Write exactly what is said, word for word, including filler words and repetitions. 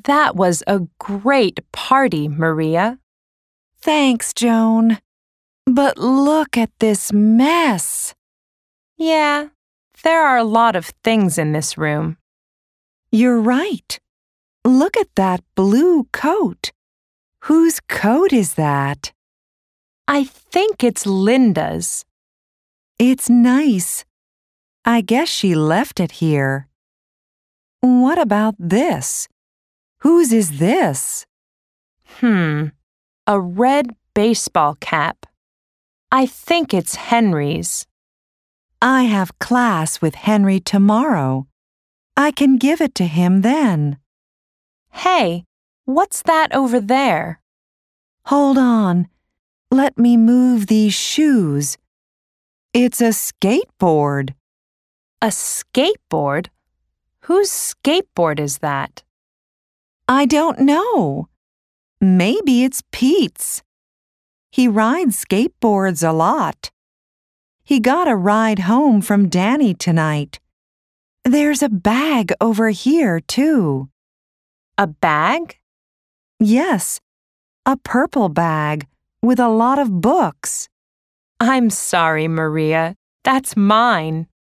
That was a great party, Maria. Thanks, Joan. But look at this mess. Yeah, there are a lot of things in this room. You're right. Look at that blue coat. Whose coat is that? I think it's Linda's. It's nice. I guess she left it here. What about this? Whose is this? Hmm, a red baseball cap. I think it's Henry's. I have class with Henry tomorrow. I can give it to him then. Hey, what's that over there? Hold on. Let me move these shoes. It's a skateboard. A skateboard? Whose skateboard is that? I don't know. Maybe it's Pete's. He rides skateboards a lot. He got a ride home from Danny tonight. There's a bag over here, too. A bag? Yes, a purple bag with a lot of books. I'm sorry, Maria. That's mine.